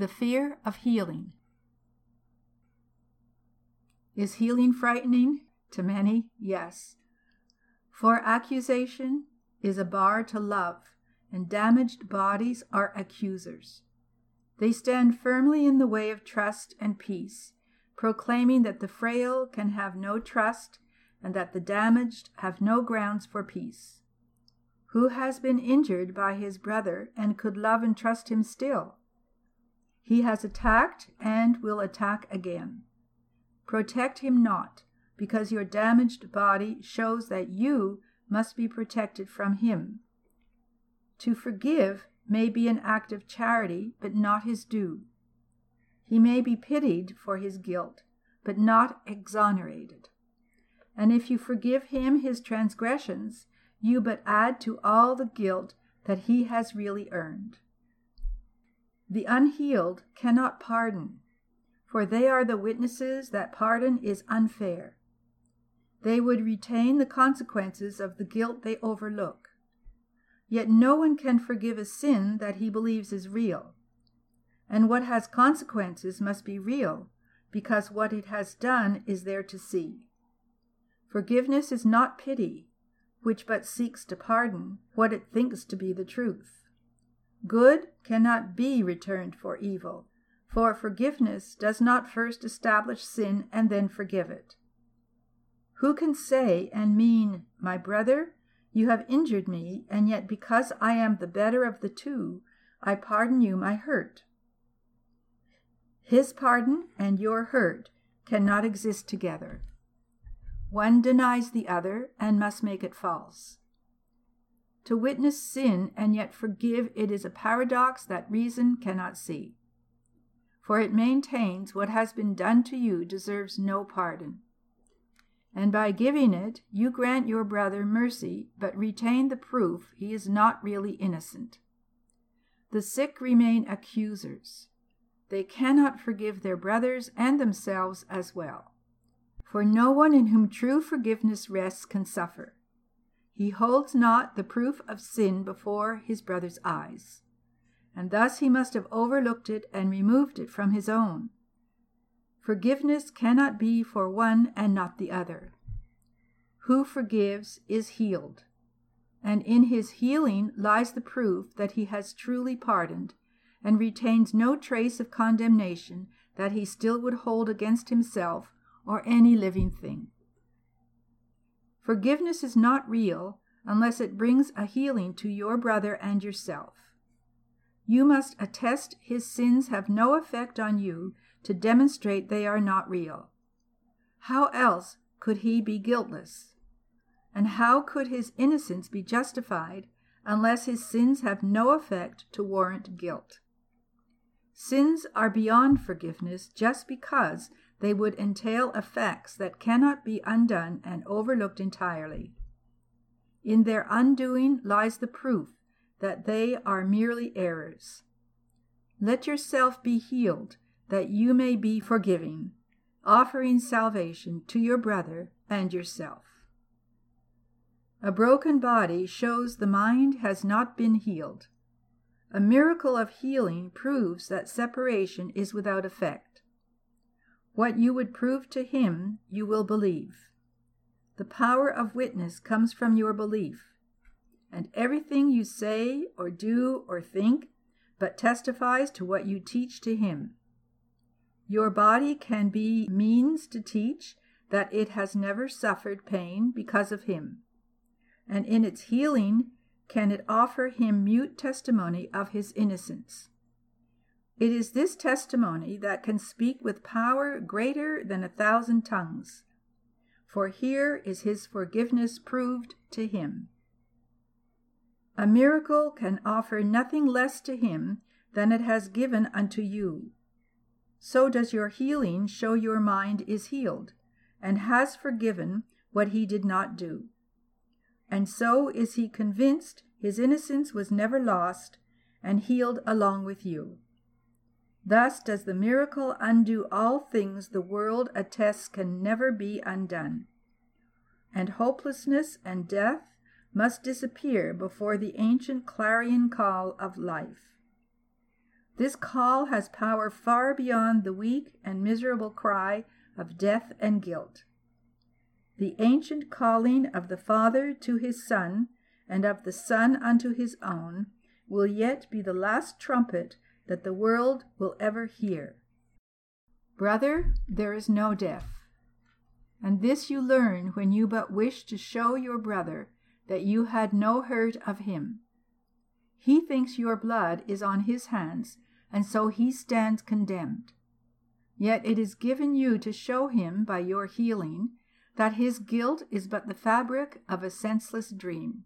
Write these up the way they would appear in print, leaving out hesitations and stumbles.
The fear of healing. Is healing frightening? To many, yes. For accusation is a bar to love, and damaged bodies are accusers. They stand firmly in the way of trust and peace, proclaiming that the frail can have no trust and that the damaged have no grounds for peace. Who has been injured by his brother and could love and trust him still? He has attacked and will attack again. Protect him not, because your damaged body shows that you must be protected from him. To forgive may be an act of charity, but not his due. He may be pitied for his guilt, but not exonerated. And if you forgive him his transgressions, you but add to all the guilt that he has really earned. The unhealed cannot pardon, for they are the witnesses that pardon is unfair. They would retain the consequences of the guilt they overlook. Yet no one can forgive a sin that he believes is real. And what has consequences must be real, because what it has done is there to see. Forgiveness is not pity, which but seeks to pardon what it thinks to be the truth. Good cannot be returned for evil, for forgiveness does not first establish sin and then forgive it. Who can say and mean, "My brother, you have injured me, and yet because I am the better of the two, I pardon you my hurt"? His pardon and your hurt cannot exist together. One denies the other and must make it false. To witness sin and yet forgive it is a paradox that reason cannot see. For it maintains what has been done to you deserves no pardon. And by giving it, you grant your brother mercy, but retain the proof he is not really innocent. The sick remain accusers. They cannot forgive their brothers and themselves as well. For no one in whom true forgiveness rests can suffer. He holds not the proof of sin before his brother's eyes, and thus he must have overlooked it and removed it from his own. Forgiveness cannot be for one and not the other. Who forgives is healed, and in his healing lies the proof that he has truly pardoned, and retains no trace of condemnation that he still would hold against himself or any living thing. Forgiveness is not real unless it brings a healing to your brother and yourself. You must attest his sins have no effect on you to demonstrate they are not real. How else could he be guiltless? And how could his innocence be justified unless his sins have no effect to warrant guilt? Sins are beyond forgiveness just because they would entail effects that cannot be undone and overlooked entirely. In their undoing lies the proof that they are merely errors. Let yourself be healed, that you may be forgiving, offering salvation to your brother and yourself. A broken body shows the mind has not been healed. A miracle of healing proves that separation is without effect. What you would prove to him, you will believe. The power of witness comes from your belief, and everything you say or do or think but testifies to what you teach to him. Your body can be means to teach that it has never suffered pain because of him, and in its healing can it offer him mute testimony of his innocence. It is this testimony that can speak with power greater than 1,000 tongues, for here is his forgiveness proved to him. A miracle can offer nothing less to him than it has given unto you. So does your healing show your mind is healed, and has forgiven what he did not do. And so is he convinced his innocence was never lost, and healed along with you. Thus does the miracle undo all things the world attests can never be undone. And hopelessness and death must disappear before the ancient clarion call of life. This call has power far beyond the weak and miserable cry of death and guilt. The ancient calling of the Father to his Son, and of the Son unto his own, will yet be the last trumpet that the world will ever hear. Brother, there is no death. And this you learn when you but wish to show your brother that you had no hurt of him. He thinks your blood is on his hands, and so he stands condemned. Yet it is given you to show him by your healing that his guilt is but the fabric of a senseless dream.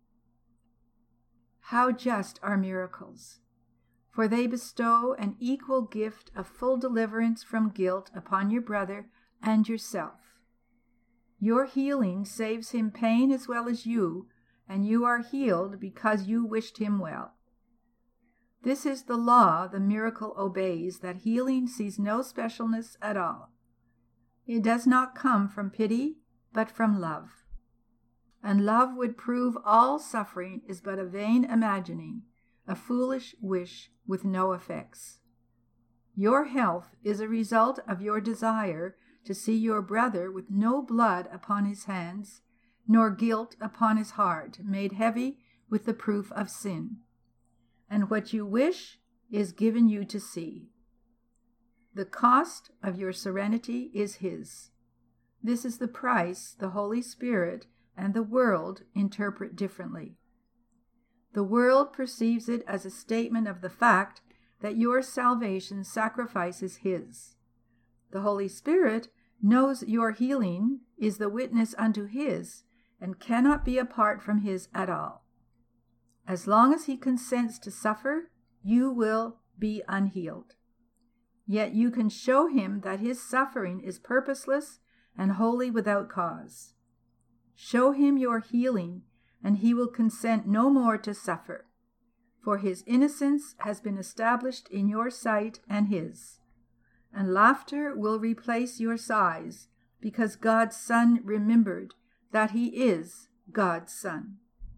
How just are miracles! For they bestow an equal gift of full deliverance from guilt upon your brother and yourself. Your healing saves him pain as well as you, and you are healed because you wished him well. This is the law the miracle obeys, that healing sees no specialness at all. It does not come from pity, but from love. And love would prove all suffering is but a vain imagining, a foolish wish with no effects. Your health is a result of your desire to see your brother with no blood upon his hands, nor guilt upon his heart, made heavy with the proof of sin. And what you wish is given you to see. The cost of your serenity is his. This is the price the Holy Spirit and the world interpret differently. The world perceives it as a statement of the fact that your salvation sacrifices his. The Holy Spirit knows your healing is the witness unto his, and cannot be apart from his at all. As long as he consents to suffer, you will be unhealed. Yet you can show him that his suffering is purposeless and wholly without cause. Show him your healing, and he will consent no more to suffer, for his innocence has been established in your sight and his. And laughter will replace your sighs, because God's Son remembered that he is God's Son.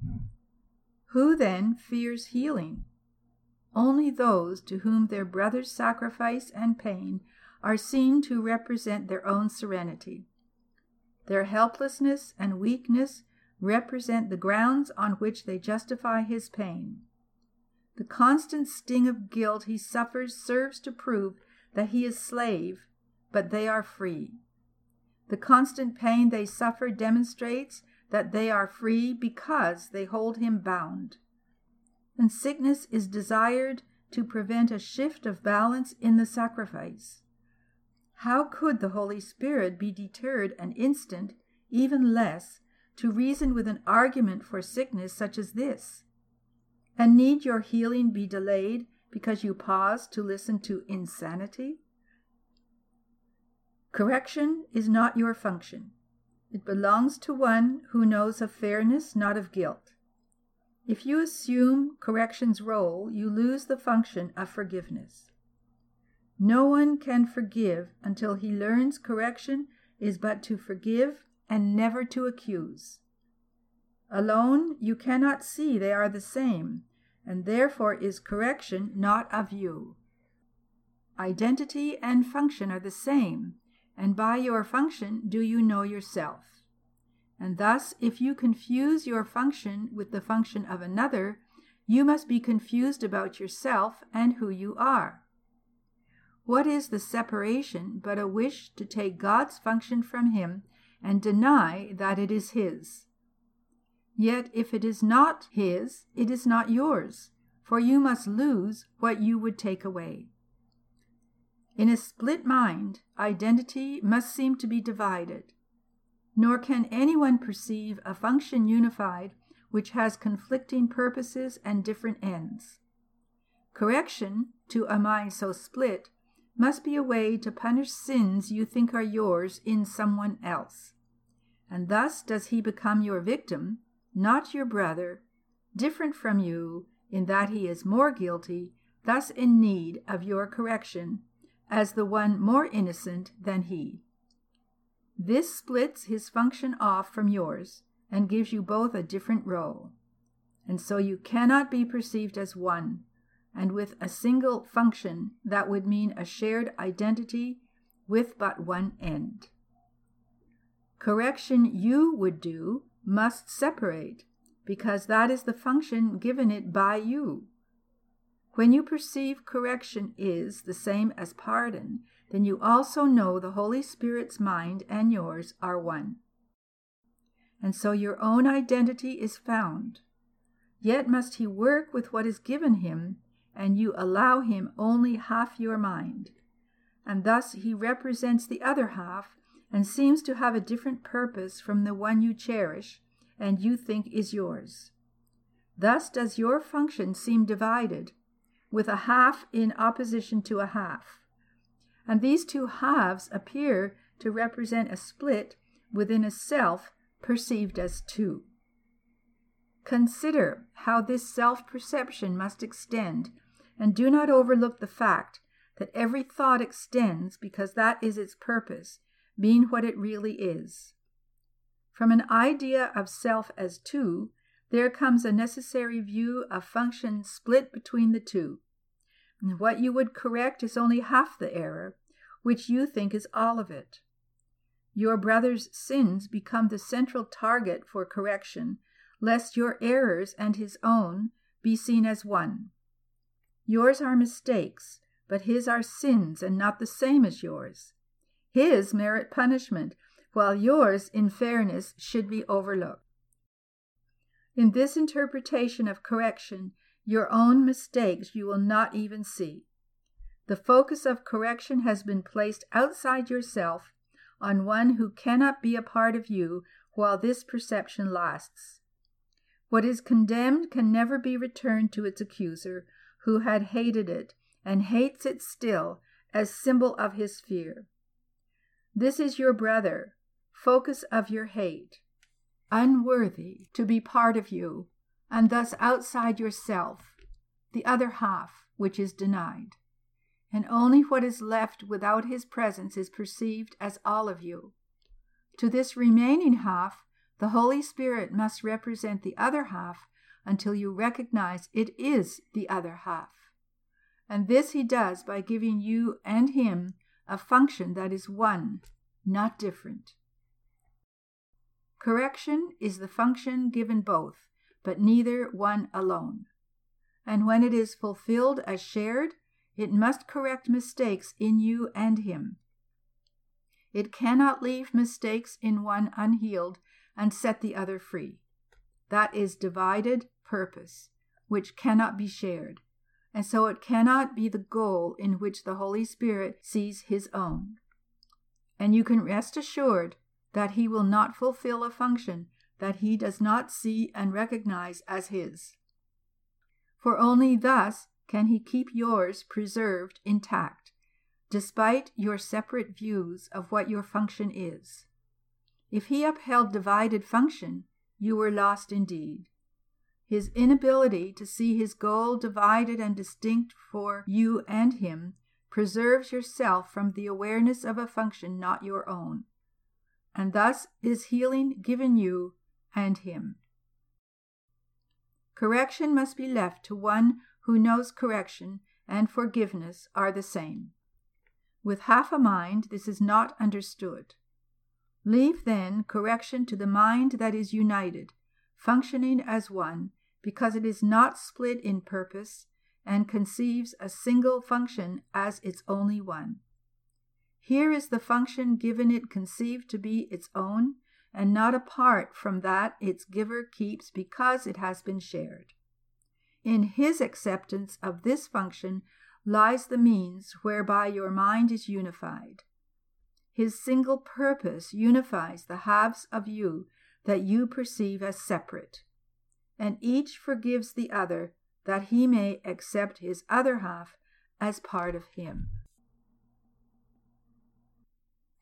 Who then fears healing? Only those to whom their brother's sacrifice and pain are seen to represent their own serenity. Their helplessness and weakness represent the grounds on which they justify his pain. The constant sting of guilt he suffers serves to prove that he is slave, but they are free. The constant pain they suffer demonstrates that they are free because they hold him bound. And sickness is desired to prevent a shift of balance in the sacrifice. How could the Holy Spirit be deterred an instant, even less, to reason with an argument for sickness such as this? And need your healing be delayed because you pause to listen to insanity? Correction is not your function. It belongs to one who knows of fairness, not of guilt. If you assume correction's role, you lose the function of forgiveness. No one can forgive until he learns correction is but to forgive and never to accuse. Alone, you cannot see they are the same, and therefore is correction not of you. Identity and function are the same, and by your function do you know yourself. And thus, if you confuse your function with the function of another, you must be confused about yourself and who you are. What is the separation but a wish to take God's function from him and deny that it is his? Yet if it is not his, it is not yours, for you must lose what you would take away. In a split mind, identity must seem to be divided, nor can anyone perceive a function unified which has conflicting purposes and different ends. Correction, to a mind so split, must be a way to punish sins you think are yours in someone else. And thus does he become your victim, not your brother, different from you in that he is more guilty, thus in need of your correction, as the one more innocent than he. This splits his function off from yours and gives you both a different role. And so you cannot be perceived as one, and with a single function that would mean a shared identity with but one end. Correction you would do must separate, because that is the function given it by you. When you perceive correction is the same as pardon, then you also know the Holy Spirit's mind and yours are one. And so your own identity is found. Yet must he work with what is given him, and you allow him only half your mind. And thus he represents the other half, and seems to have a different purpose from the one you cherish, and you think is yours. Thus does your function seem divided, with a half in opposition to a half. And these two halves appear to represent a split within a self perceived as two. Consider how this self-perception must extend, and do not overlook the fact that every thought extends because that is its purpose, being what it really is. From an idea of self as two, there comes a necessary view of function split between the two. And what you would correct is only half the error, which you think is all of it. Your brother's sins become the central target for correction, lest your errors and his own be seen as one. Yours are mistakes, but his are sins and not the same as yours. His merit punishment, while yours, in fairness, should be overlooked. In this interpretation of correction, your own mistakes you will not even see. The focus of correction has been placed outside yourself on one who cannot be a part of you while this perception lasts. What is condemned can never be returned to its accuser, who had hated it and hates it still as symbol of his fear. This is your brother, focus of your hate, unworthy to be part of you, and thus outside yourself, the other half which is denied. And only what is left without his presence is perceived as all of you. To this remaining half, the Holy Spirit must represent the other half until you recognize it is the other half. And this he does by giving you and him a function that is one, not different. Correction is the function given both, but neither one alone. And when it is fulfilled as shared, it must correct mistakes in you and him. It cannot leave mistakes in one unhealed and set the other free. That is divided purpose, which cannot be shared, and so it cannot be the goal in which the Holy Spirit sees his own. And you can rest assured that he will not fulfill a function that he does not see and recognize as his. For only thus can he keep yours preserved intact, despite your separate views of what your function is. If he upheld divided function, you were lost indeed. His inability to see his goal divided and distinct for you and him preserves yourself from the awareness of a function not your own, and thus is healing given you and him. Correction must be left to one who knows correction and forgiveness are the same. With half a mind, this is not understood. Leave then correction to the mind that is united, functioning as one, because it is not split in purpose and conceives a single function as its only one. Here is the function given it conceived to be its own, and not apart from that its giver keeps because it has been shared. In his acceptance of this function lies the means whereby your mind is unified. His single purpose unifies the halves of you that you perceive as separate, and each forgives the other that he may accept his other half as part of him.